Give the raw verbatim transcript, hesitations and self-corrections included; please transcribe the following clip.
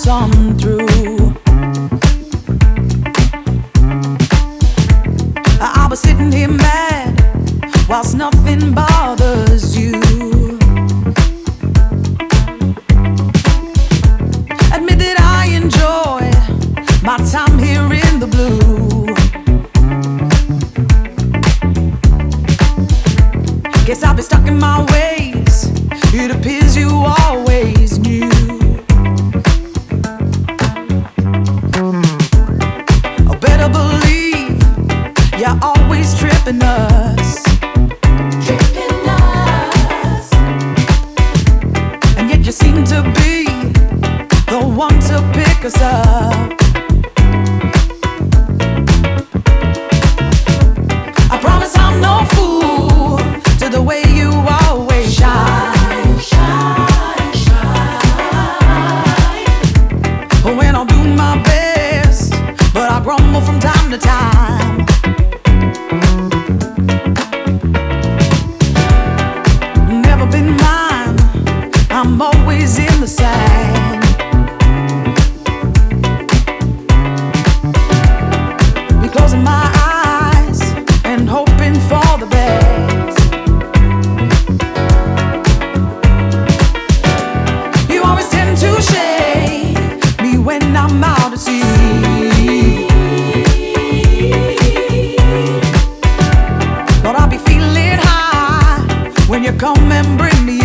some through. I was sitting here mad whilst nothing bothers you. Admit that I enjoy my time here in the blue. Guess I've been stuck in my ways. It appears you always knew. Oh, better believe you're always tripping us. Tripping us. And yet you seem to be the one to pick us up. I promise I'm no fool to the way you always shine, shine, shine. When I'll do my best, but I grumble from time to time. Never been mine, I'm always in the sand. Be closing my eyes and hoping for the best. You always tend to shade me when I'm out at sea. Lord, I'll be feeling high when you come and bring me